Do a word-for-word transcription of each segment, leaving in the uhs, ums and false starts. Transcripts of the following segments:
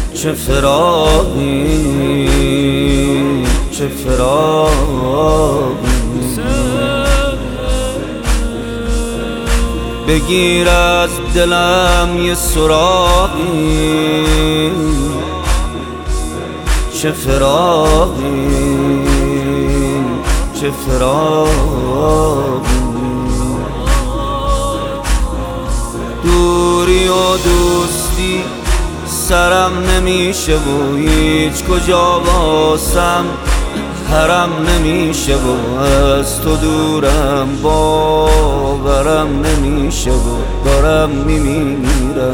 چه فراقی چه فراقی بگیر از دلم یه سراغی چه فراقی چه فراقی دوری و دوستی سرم نمیشه و هیچ کجا واسم حرم نمیشه و از تو دورم باورم نمیشه و دارم میمیرم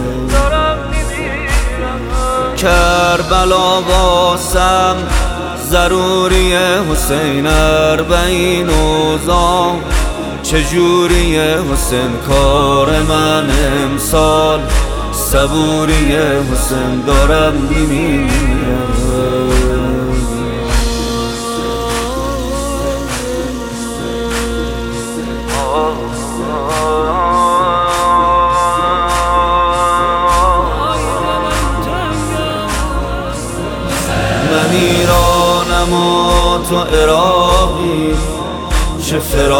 کربلا واسم ضروری حسین اربعین اوزام چجوری حسین کار من امسال صبوری حسین دارم میمیرم من ایرانم و تو عراقی چه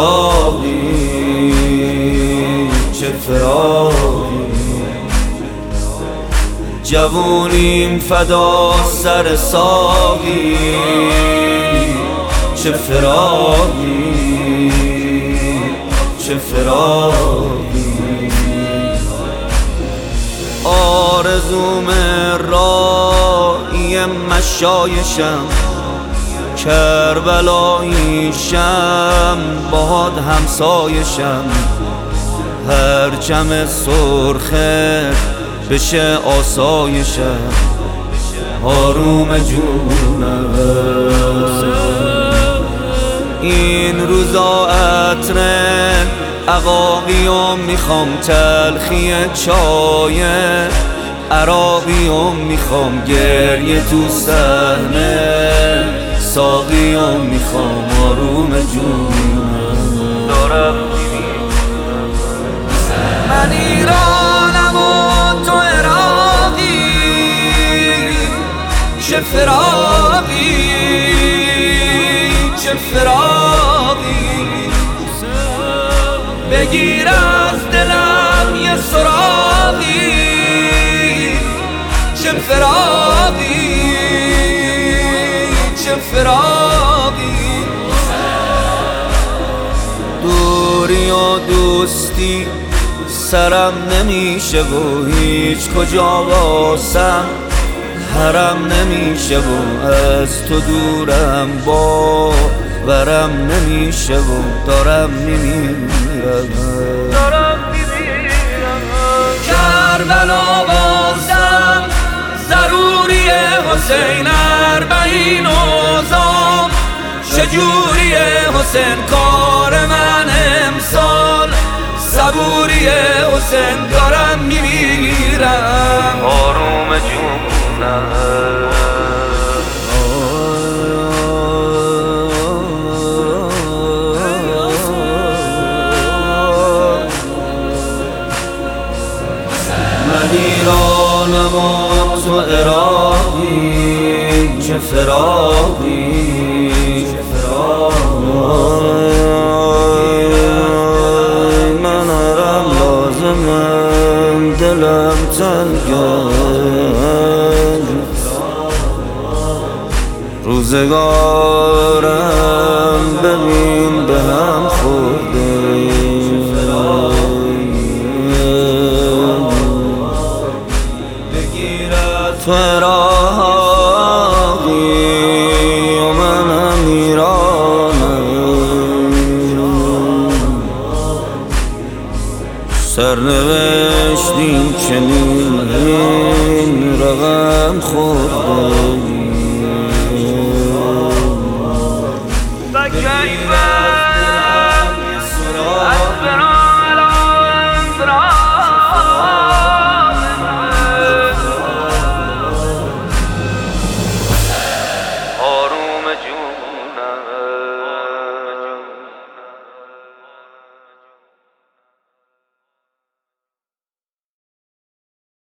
فراقی چه فراقی جوونیم فدا سر ساقی چه فراقی چه فراقی آرزوم رایی مشایشم کربلاییشم باد همسایشم هر جمع سرخه بشه آسایشم آروم جونم این روزا عطر عقاقیم میخوام تلخی چای عراقیم میخوام گریه تو صحنه ساقیم میخوام آروم جونم دارم من ایرانم و تو عراقی چه فراقی چه فراقی بگیر از دلم یه سراغی چه فراقی چه فراقی دوری و دوستی سرم نمیشه و هیچ کجا واسم حرم نمیشه و از تو دورم باورم نمیشه و دارم میمیرم دارم میمیرم کربلا واسم ضروری حسین اربعین اوزام چجوری حسین کار من امسال صبوری حسین دارم میمیرم آروم جونم من ایرانم و تو عراقی چه فراقی چه فراقی من هرم لازمم دلم تنگم روزگارم ببین به هم خورده تو عراقی و منم ایرانم سرنوشتیم چنین رقم خورده